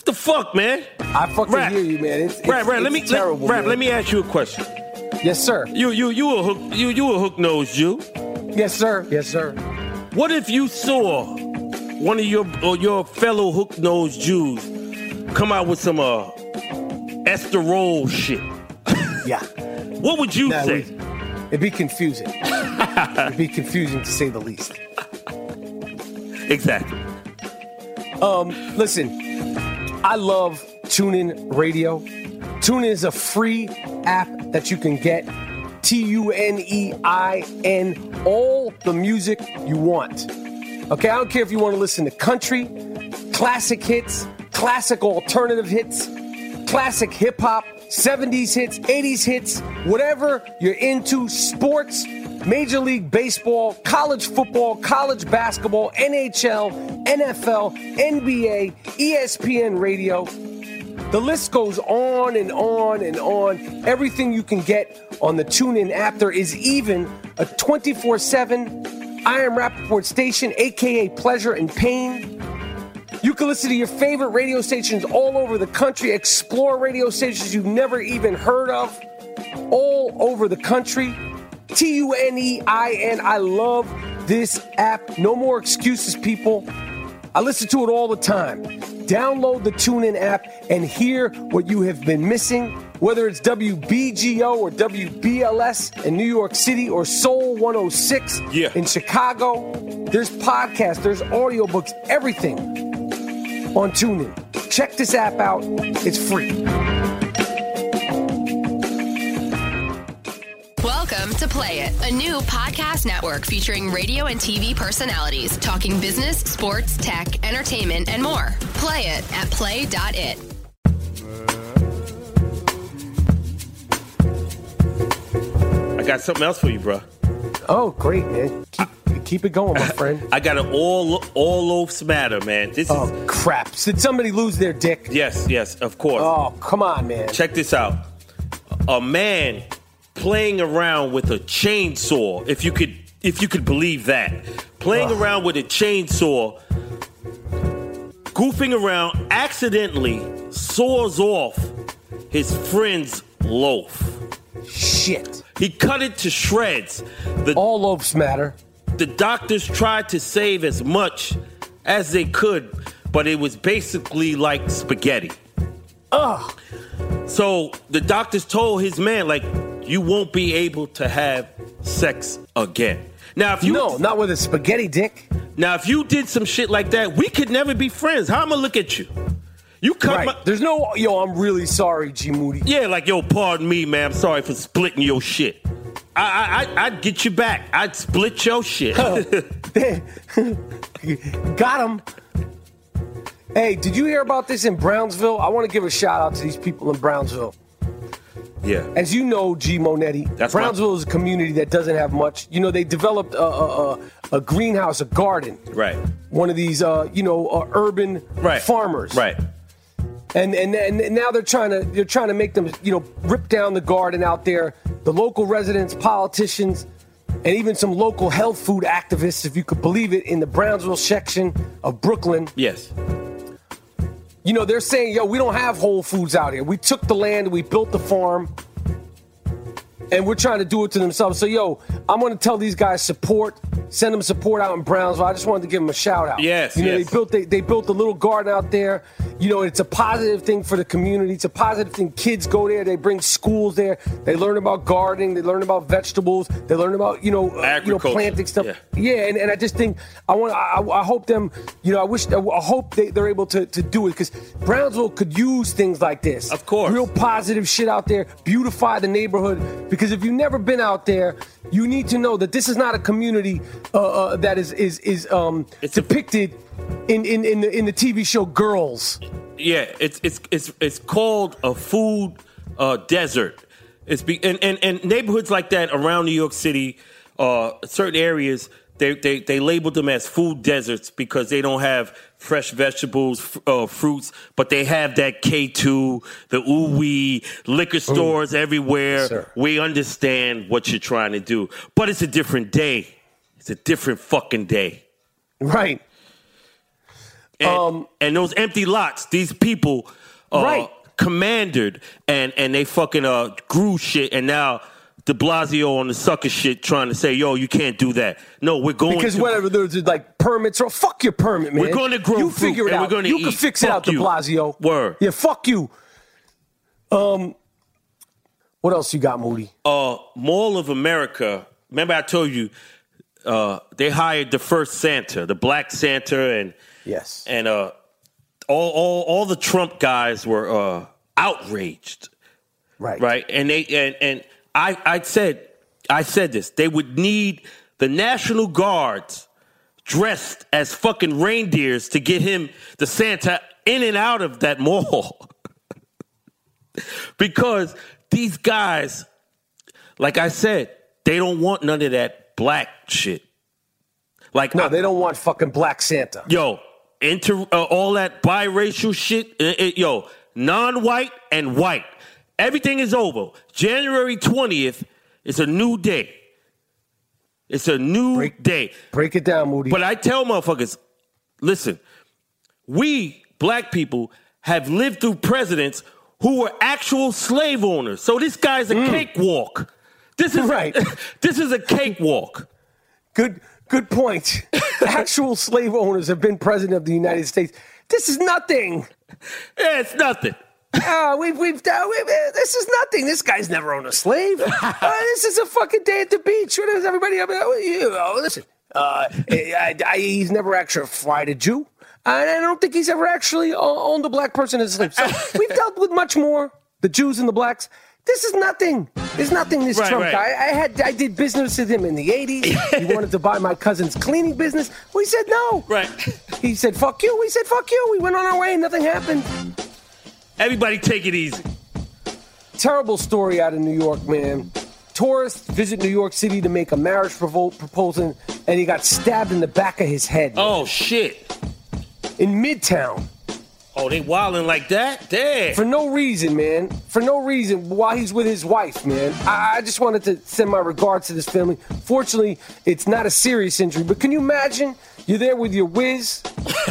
The fuck, man? I fucking Rap. hear you, man. It's, it's, Rap, rap, it's let me terrible, let, rap, man. let me ask you a question. Yes, sir. You you you a hook you you a hook nosed Jew. Yes, sir. Yes, sir. What if you saw one of your or your fellow hook nosed Jews come out with some uh esterol shit? Yeah. What would you Nah, say? It'd, it'd be confusing. It'd be confusing to say the least. Exactly. Um, listen, I love TuneIn Radio. TuneIn is a free app that you can get. T U N E I N, all the music you want. Okay, I don't care if you want to listen to country, classic hits, classic alternative hits, classic hip hop, seventies hits, eighties hits, whatever you're into, sports, Major League Baseball, college football, college basketball, N H L, N F L, N B A, E S P N Radio. The list goes on and on and on. Everything you can get on the TuneIn app. There is even a twenty-four seven I Am Rappaport station, a k a. Pleasure and Pain. You can listen to your favorite radio stations all over the country, explore radio stations you've never even heard of all over the country. T U N E I N. I love this app. No more excuses, people. I listen to it all the time. Download the TuneIn app and hear what you have been missing, whether it's W B G O or W B L S in New York City or Soul one oh six yeah. in Chicago. There's podcasts, there's audiobooks, everything on TuneIn. Check this app out. It's free. Welcome to Play It, a new podcast network featuring radio and T V personalities talking business, sports, tech, entertainment, and more. Play it at play dot it. I got something else for you, bro. Oh, great, man. Keep, keep it going, my friend. I got an all all loafs matter, man. This oh, is crap. Did somebody lose their dick? Yes, yes, of course. Oh, come on, man. Check this out. A man playing around with a chainsaw, if you could if you could believe that. Playing oh. around with a chainsaw, goofing around, accidentally saws off his friend's loaf. Shit. He cut it to shreds. The, All loaves matter. The doctors tried to save as much as they could, but it was basically like spaghetti. Ugh. So the doctors told his man, like, you won't be able to have sex again. Now, if you No, not with a spaghetti dick. Now, if you did some shit like that, we could never be friends. How am I gonna look at you? You cut right. my... There's no, yo, I'm really sorry, G Moody. Yeah, like, yo, pardon me, man. I'm sorry for splitting your shit. I, I, I'd get you back. I'd split your shit. Got him. Hey, did you hear about this in Brownsville? I want to give a shout out to these people in Brownsville. Yeah. As you know, G. Monetti, That's Brownsville my... is a community that doesn't have much. You know, they developed a, a, a, a greenhouse, a garden. Right. One of these, uh, you know, uh, urban right. farmers. Right. And, and and now they're trying to they're trying to make them, you know, rip down the garden out there. The local residents, politicians, and even some local health food activists, if you could believe it, in the Brownsville section of Brooklyn. Yes. You know, they're saying, yo, we don't have Whole Foods out here. We took the land, we built the farm, and we're trying to do it to themselves. So, yo, I'm going to tell these guys support, send them support out in Brownsville. I just wanted to give them a shout out. Yes, You know, yes. they built they, they built a little garden out there. You know, it's a positive thing for the community. It's a positive thing. Kids go there. They bring schools there. They learn about gardening. They learn about vegetables. They learn about, you know, uh, you know planting stuff. Yeah, yeah and, and I just think I want I, I hope them, you know, I wish I hope they, they're able to, to do it, because Brownsville could use things like this. Of course. Real positive shit out there. Beautify the neighborhood, because if you've never been out there, you need to know that this is not a community uh, uh, that is is is um, depicted a, in, in in the in the T V show Girls. Yeah, it's it's it's it's called a food uh, desert. It's be, and, and and neighborhoods like that around New York City, uh, certain areas, they, they they labeled them as food deserts because they don't have fresh vegetables, uh, fruits, but they have that K two, the ooh wee, liquor stores Ooh. everywhere. Sir. We understand what you're trying to do, but it's a different day. It's a different fucking day. Right. And, Um, and those empty lots, these people uh, Right. commandered and, and they fucking uh, grew shit. And now de Blasio on the sucker shit trying to say, yo, you can't do that. No, we're going Because to. whatever, there's like permits or fuck your permit, man. We're going to grow You fruit figure it and out. we're going to You eat. can fix it Fuck out, De you. Blasio. Word. Yeah, fuck you. Um, what else you got, Moody? Uh, Mall of America. Remember I told you uh, they hired the first Santa, the Black Santa, and Yes. and uh, all all all the Trump guys were uh, outraged, Right. right? And they and and I I said I said this. They would need the National Guards dressed as fucking reindeers to get him, the Santa, in and out of that mall. Because these guys, like I said, they don't want none of that black shit. Like No, I- they don't want fucking Black Santa. Yo, inter uh, all that biracial shit. uh, uh, yo, non-white and white. Everything is over. January twentieth is a new day. It's a new Break- day. Break it down, Moody. But I tell motherfuckers, listen, we black people have lived through presidents who were actual slave owners. So this guy's a cakewalk. This is Right. This is a cakewalk. Good good point. Actual slave owners have been president of the United States. This is nothing. Yeah, it's nothing. Uh, we've, we've, uh, we this is nothing. This guy's never owned a slave. Uh, this is a fucking day at the beach. What is everybody? Uh, you know, listen, uh, I, I, he's never actually fried a Jew. And I don't think he's ever actually owned a black person as a slave. So we've dealt with much more, the Jews and the blacks. This is nothing. There's nothing, this Right, Trump right. guy. I had, I did business with him in the eighties. He wanted to buy my cousin's cleaning business. We said no. Right. He said, fuck you. We said, fuck you. We went on our way and nothing happened. Everybody take it easy. Terrible story out of New York, man. Tourists visit New York City to make a marriage provo- proposal, and he got stabbed in the back of his head. Oh, shit. In Midtown. Oh, they wilding like that? Damn. For no reason, man. For no reason, while he's with his wife, man. I, I just wanted to send my regards to this family. Fortunately, it's not a serious injury, but can you imagine? You're there with your whiz,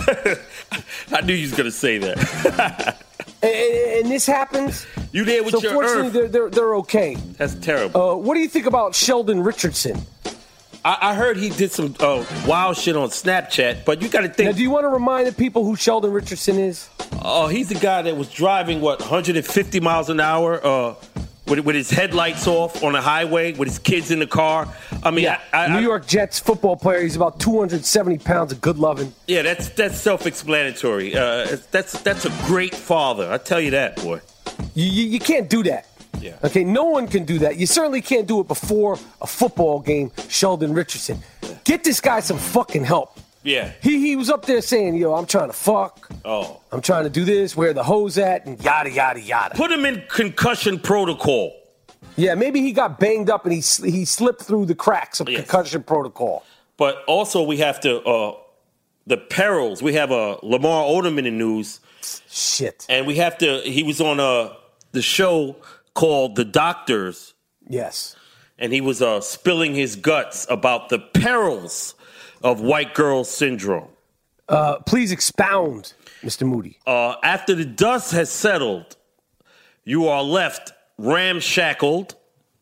I knew you was going to say that. and, and this happens. You there with So your fortunately, earth. they're, they're, they're okay. That's terrible. Uh, what do you think about Sheldon Richardson? I, I heard he did some uh, wild shit on Snapchat, but you got to Now, think, do you want to remind the people who Sheldon Richardson is? oh, he's the guy that was driving, what, one hundred fifty miles an hour uh, with, with his headlights off on the highway, with his kids in the car. I mean, I, I, New I- York Jets football player. He's about two hundred seventy pounds of good loving. yeah, that's that's self-explanatory. Uh, that's that's a great father. I tell you that, boy. You, you, you can't do that. Yeah. Okay, no one can do that. You certainly can't do it before a football game, Sheldon Richardson. Get this guy some fucking help. Yeah. He he was up there saying, yo, I'm trying to fuck. Oh. I'm trying to do this, where the hose at, and yada, yada, yada. Put him in concussion protocol. Yeah, maybe he got banged up and he sl- he slipped through the cracks of Yes. concussion protocol. But also we have to, uh, the perils. We have uh, Lamar Odom in the news. Shit. And we have to, he was on uh, the show called The Doctors. Yes. And he was uh, spilling his guts about the perils of white girl syndrome. Uh, please expound, Mister Moody. Uh, after the dust has settled, you are left ramshackled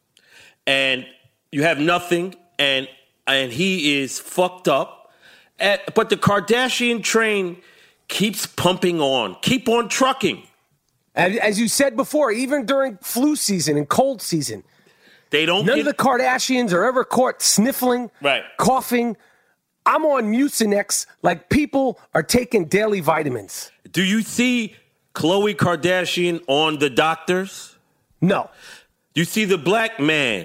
and you have nothing, and and he is fucked up. At, but the Kardashian train keeps pumping on. Keep on trucking. As, as you said before, even during flu season and cold season, They don't none get, of the Kardashians are ever caught sniffling, Right. coughing. I'm on Mucinex like people are taking daily vitamins. Do you see Khloe Kardashian on The Doctors? No. You see the black man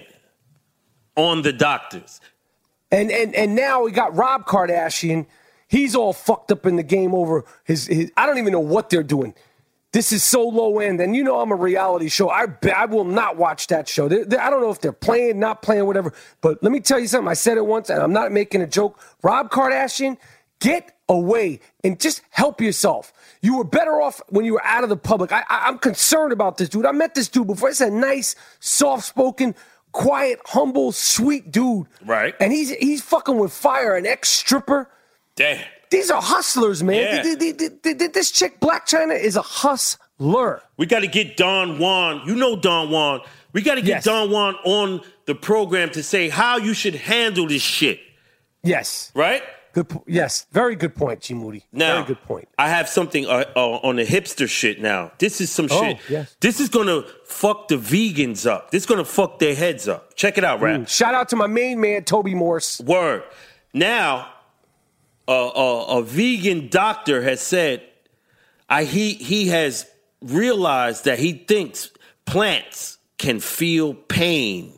on The Doctors. And and and now we got Rob Kardashian. He's all fucked up in the game over his, his I don't even know what they're doing. This is so low end. And you know I'm a reality show. I I will not watch that show. They're, they're, I don't know if they're playing, not playing, whatever. But let me tell you something. I said it once, and I'm not making a joke. Rob Kardashian, get away and just help yourself. You were better off when you were out of the public. I, I, I'm concerned about this dude. I met this dude before. It's a nice, soft-spoken, quiet, humble, sweet dude. Right. And he's he's fucking with fire, an ex-stripper. Damn. These are hustlers, man. Yeah. Th- th- th- th- th- This chick, Blac Chyna, is a hustler. We got to get Don Juan. You know Don Juan. We got to get Yes. Don Juan on the program to say how you should handle this shit. Yes. Right? Good. Po- yes. Very good point, G. Moody. Now, Very good point. I have something uh, uh, on the hipster shit now. This is some Oh, shit. yes. This is going to fuck the vegans up. This is going to fuck their heads up. Check it out, Rap. Mm. Shout out to my main man, Toby Morse. Word. Now, uh, uh, a vegan doctor has said I, he, he has realized that he thinks plants can feel pain.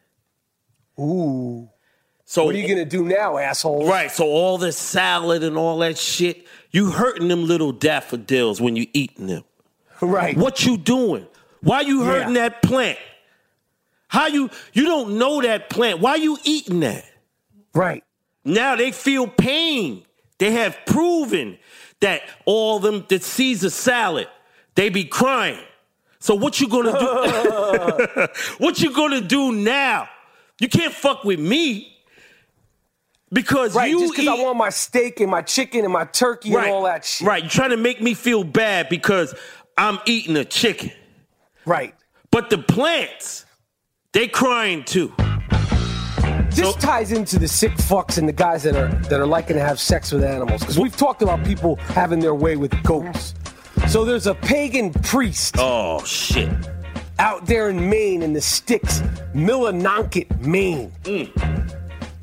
Ooh. So what are you going to do now, asshole? Right, so all this salad and all that shit, you hurting them little daffodils when you eating them. Right. What you doing? Why you hurting Yeah. that plant? How you, you don't know that plant. Why you eating that? Right. Now they feel pain. They have proven that all them that Caesar salad, they be crying. So what you gonna do? What you gonna do now? You can't fuck with me. Because right, you just because I want my steak and my chicken and my turkey right, and all that shit. Right, you're trying to make me feel bad because I'm eating a chicken. Right. But the plants, they crying too. This so, ties into the sick fucks and the guys that are that are liking to have sex with animals. Because we've talked about people having their way with goats. So there's a pagan priest. Oh, shit. Out there in Maine, in the sticks, Millinocket, Maine. Mm.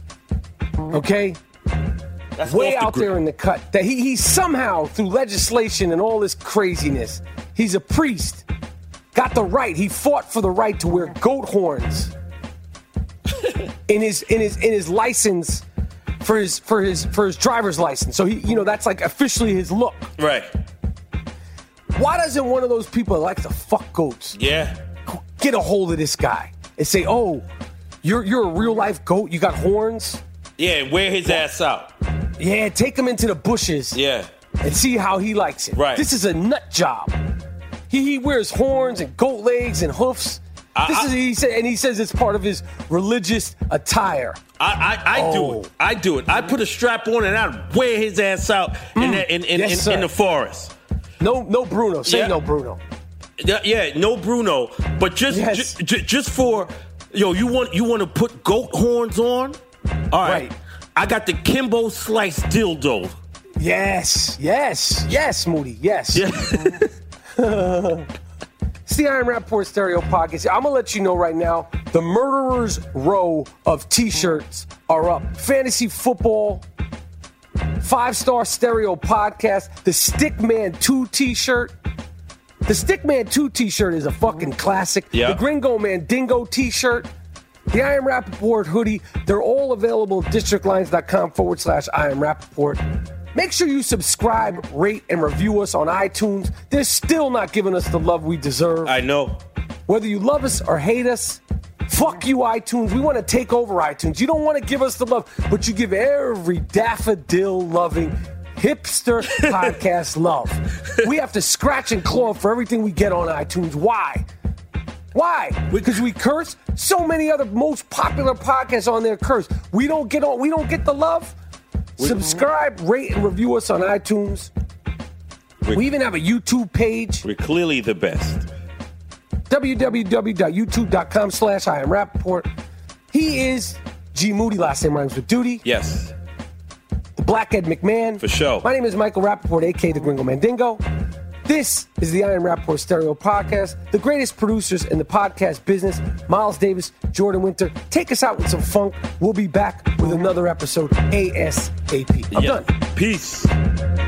Okay? That's way off the out grid. there in the cut. That he, he somehow, through legislation and all this craziness, he's a priest. Got the right. He fought for the right to wear goat horns in his in his in his license for his for his for his driver's license. So he, you know, that's like officially his look. Right. Why doesn't one of those people that likes to fuck goats Yeah. get a hold of this guy and say, "Oh, you're you're a real life goat. You got horns." Yeah, wear his ass out. Yeah, take him into the bushes. Yeah. And see how he likes it. Right. This is a nut job. He, he wears horns and goat legs and hoofs. I, this I, is he said, and he says it's part of his religious attire. I, I, I oh. do it. I do it. I put a strap on and I wear his ass out mm. in, the, in, in, yes, in, in the forest. No, no Bruno. Say yeah. no Bruno. Yeah, yeah, no Bruno. But just, yes. j- j- just for, yo, you want you want to put goat horns on? All right. right. I got the Kimbo Slice dildo. Yes, yes, yes, Moody, yes. Yeah. It's the Iron Rapport Stereo Podcast. I'm going to let you know right now, the Murderer's Row of T-shirts are up. Fantasy football, five-star stereo podcast, the Stickman two T-shirt. The Stickman two T-shirt is a fucking classic. Yeah. The Gringo Man Dingo T-shirt. The I Am Rappaport hoodie, they're all available at districtlines.com forward slash I Am Rappaport. Make sure you subscribe, rate, and review us on iTunes. They're still not giving us the love we deserve. I know. Whether you love us or hate us, fuck you, iTunes. We want to take over iTunes. You don't want to give us the love, but you give every daffodil-loving hipster podcast love. We have to scratch and claw for everything we get on iTunes. Why? Why? Because we curse. So many other most popular podcasts on there curse. We don't get on. We don't get the love. Subscribe, rate, and review us on iTunes. We even have a YouTube page. We're clearly the best. www.youtube.com slash I am Rappaport. He is G Moody. Last name rhymes with duty. Yes. The Black Ed McMahon. For sure. My name is Michael Rappaport, a k a the Gringo Mandingo. This is the I Am Rappaport Stereo Podcast. The greatest producers in the podcast business, Miles Davis, Jordan Winter. Take us out with some funk. We'll be back with another episode ASAP. I'm yeah. done. Peace.